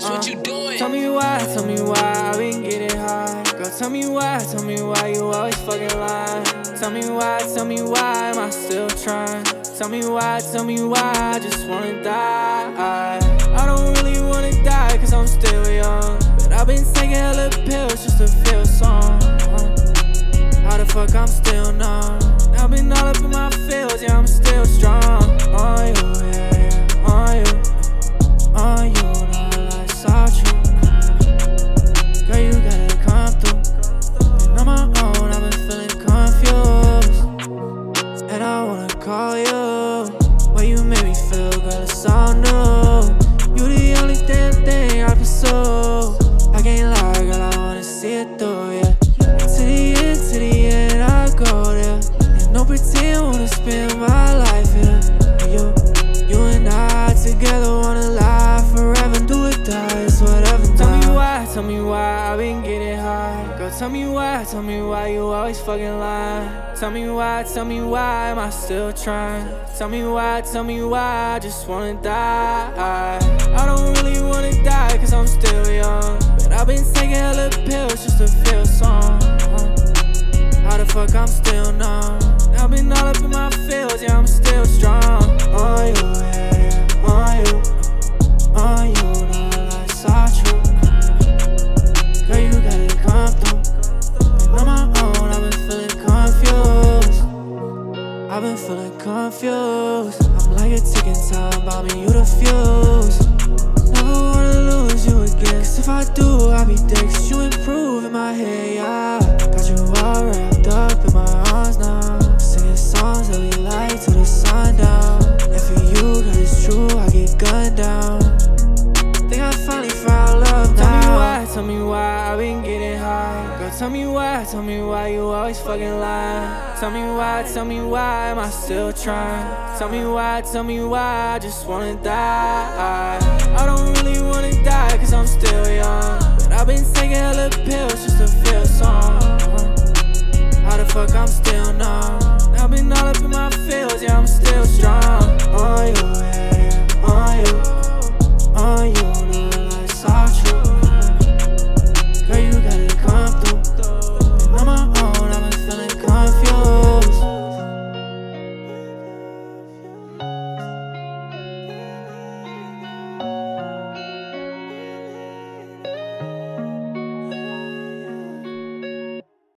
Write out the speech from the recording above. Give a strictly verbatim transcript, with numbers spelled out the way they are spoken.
uh, what you doing? Tell me why, tell me why I been getting high. Girl, tell me why, tell me why you always fucking lying. Tell me why, tell me why am I still trying? Tell me why, tell me why I just wanna die. I don't really wanna die cause I'm still young, but I've been taking hella pills just to feel some. How the fuck I'm still numb? I've been all up in my feels, yeah, I'm still strong. On you, yeah, yeah, on you, on you, no lies are true. Girl, you gotta come through. And on my own, I've been feeling confused, and I wanna call you. Way you made me feel, girl, it's all new. You the only damn thing I pursue. I can't lie, girl, I wanna see it through, yeah. To the end, to the end, I go there. And no pretend, wanna spend my life here. You, you and I together wanna lie forever. Do or die, it's whatever. Tell me why, tell me why I been getting high. Girl, tell me why, tell me why you always fucking lying. Tell me why, tell me why am I still trying? Tell me why, tell me why I just wanna die. I don't really wanna die cause I'm still young, but I've been taking hella pills just to feel some. How the fuck I'm still numb? I've been all up in my feels, yeah, I'm still strong. On you, yeah, yeah, on you, on you, no lies are true. Girl, you gotta come through. And on my own, I've been feeling confused. I've been feeling confused. I'm like a ticking time bomb and you the fuse. Never wanna lose you again, cause if I do, I'll be dead. Cause you improve in my head, yeah. Got you all wrapped up in my arms now, singing songs that we like till the sun down. And for you, girl, it's true, I get gunned down. Think I finally found love now. Tell me why, tell me why I been getting high. Girl, tell me why, tell me why you always fucking lying. Tell me why, tell me why am I still trying? Tell me why, tell me why I just wanna die. I don't really wanna die cause I'm still young, but I've been taking hella pills just to feel